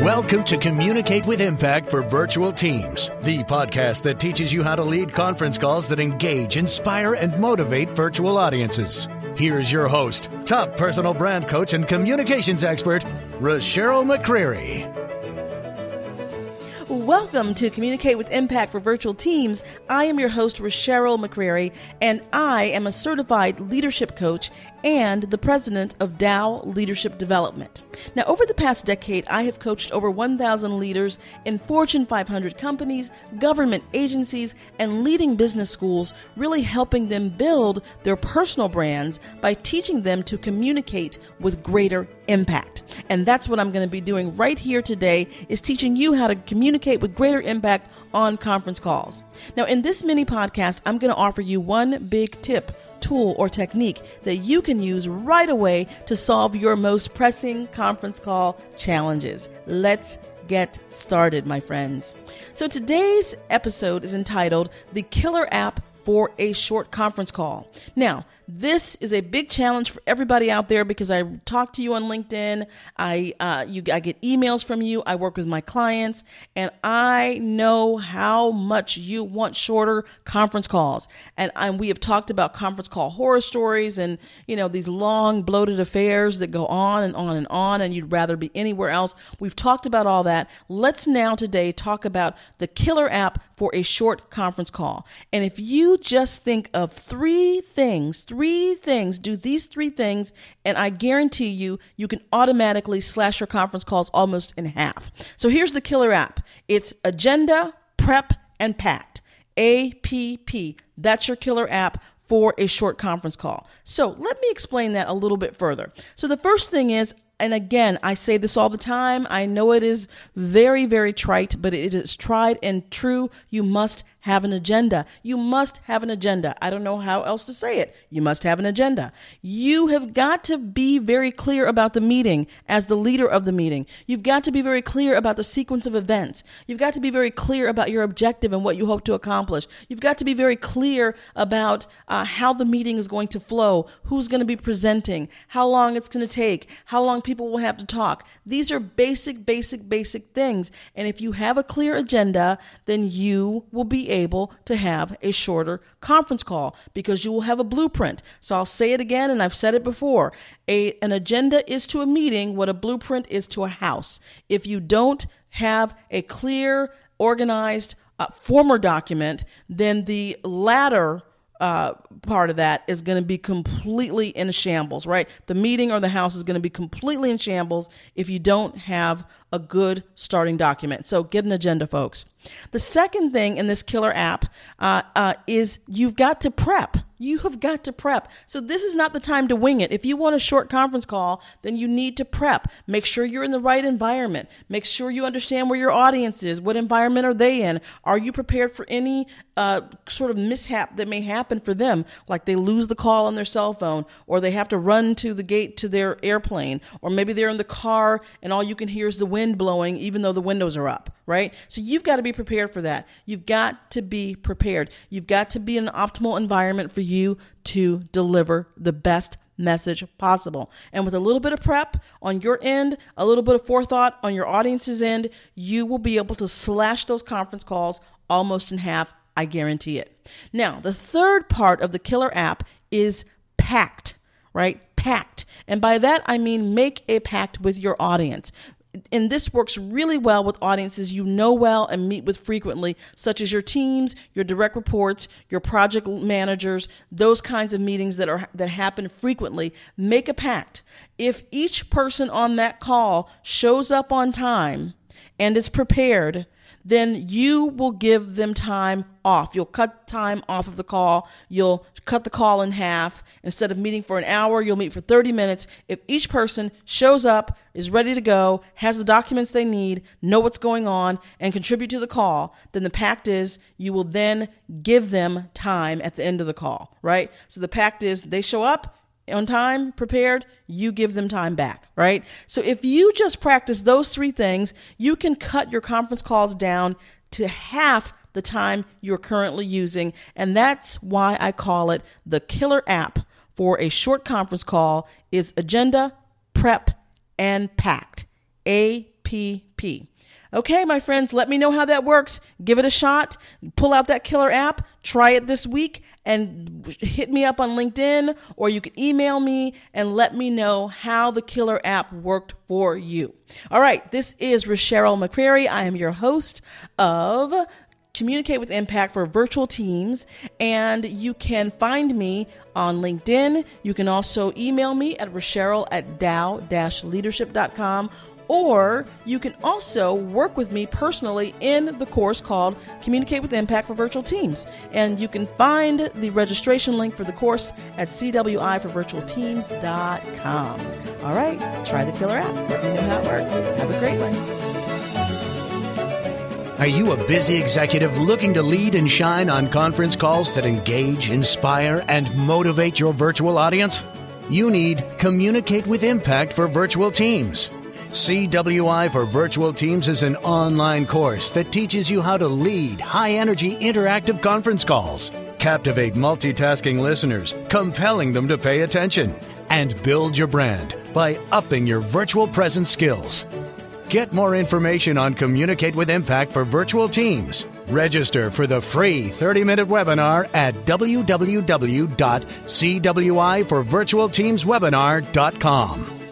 Welcome to Communicate with Impact for Virtual Teams, the podcast that teaches you how to lead conference calls that engage, inspire, and motivate virtual audiences. Here's your host, top personal brand coach and communications expert, Rocheryl McCreary. Welcome to Communicate with Impact for Virtual Teams. I am your host, Rocheryl McCreary, and I am a certified leadership coach and the president of Dow Leadership Development. Now, over the past decade, I have coached over 1,000 leaders in Fortune 500 companies, government agencies, and leading business schools, really helping them build their personal brands by teaching them to communicate with greater impact. And that's what I'm going to be doing right here today, is teaching you how to communicate with greater impact on conference calls. Now, in this mini podcast, I'm going to offer you one big tip, tool, or technique that you can use right away to solve your most pressing conference call challenges. Let's get started, my friends. So today's episode is entitled The Killer App for a Short Conference Call. Now, this is a big challenge for everybody out there because I talk to you on LinkedIn, I get emails from you, I work with my clients, and I know how much you want shorter conference calls. And we have talked about conference call horror stories and, these long bloated affairs that go on and on and on, and you'd rather be anywhere else. We've talked about all that. Let's now today talk about the killer app for a short conference call. And if you just think of three things, do these three things, and I guarantee you can automatically slash your conference calls almost in half. So here's the killer app. It's Agenda, Prep, and Packed. APP. That's your killer app for a short conference call. So let me explain that a little bit further. So the first thing is, and again, I say this all the time, I know it is very, very trite, but it is tried and true. You must have an agenda. You must have an agenda. I don't know how else to say it. You must have an agenda. You have got to be very clear about the meeting as the leader of the meeting. You've got to be very clear about the sequence of events. You've got to be very clear about your objective and what you hope to accomplish. You've got to be very clear about how the meeting is going to flow, who's going to be presenting, how long it's going to take, how long people will have to talk. These are basic things. And if you have a clear agenda, then you will be able to have a shorter conference call because you will have a blueprint. So I'll say it again, and I've said it before. An agenda is to a meeting what a blueprint is to a house. If you don't have a clear, organized, former document, then the latter part of that is going to be completely in shambles, right? The meeting or the house is going to be completely in shambles if you don't have a good starting document. So get an agenda, folks. The second thing in this killer app is you've got to prep. You have got to prep. So this is not the time to wing it. If you want a short conference call, then you need to prep. Make sure you're in the right environment. Make sure you understand where your audience is. What environment are they in? Are you prepared for any sort of mishap that may happen for them? Like they lose the call on their cell phone, or they have to run to the gate to their airplane, or maybe they're in the car and all you can hear is the wind blowing even though the windows are up, right? So you've got to be prepared for that. You've got to be prepared. You've got to be in an optimal environment for you to deliver the best message possible. And with a little bit of prep on your end, a little bit of forethought on your audience's end, you will be able to slash those conference calls almost in half. I guarantee it. Now, the third part of the killer app is packed, right? Packed. And by that, I mean make a pact with your audience. And this works really well with audiences you know well and meet with frequently, such as your teams, your direct reports, your project managers, those kinds of meetings that happen frequently. Make a pact. If each person on that call shows up on time and is prepared, then you will give them time off. You'll cut time off of the call. You'll cut the call in half. Instead of meeting for an hour, you'll meet for 30 minutes. If each person shows up, is ready to go, has the documents they need, know what's going on, and contribute to the call, then the pact is you will then give them time at the end of the call, right? So the pact is they show up on time, prepared, you give them time back, right? So if you just practice those three things, you can cut your conference calls down to half the time you're currently using. And that's why I call it the killer app for a short conference call is Agenda, Prep, and Packed. APP. Okay, my friends, let me know how that works. Give it a shot. Pull out that killer app. Try it this week and hit me up on LinkedIn, or you can email me and let me know how the killer app worked for you. All right, this is Cheryl McCrary. I am your host of Communicate with Impact for Virtual Teams, and you can find me on LinkedIn. You can also email me at rochelle@dow-leadership.com, or you can also work with me personally in the course called Communicate with Impact for Virtual Teams. And you can find the registration link for the course at cwiforvirtualteams.com. All right, try the killer app. Let me know how it works. Have a great one. Are you a busy executive looking to lead and shine on conference calls that engage, inspire, and motivate your virtual audience? You need Communicate with Impact for Virtual Teams. CWI for Virtual Teams is an online course that teaches you how to lead high-energy interactive conference calls, captivate multitasking listeners, compelling them to pay attention, and build your brand by upping your virtual presence skills. Get more information on Communicate with Impact for Virtual Teams. Register for the free 30-minute webinar at www.cwiforvirtualteamswebinar.com.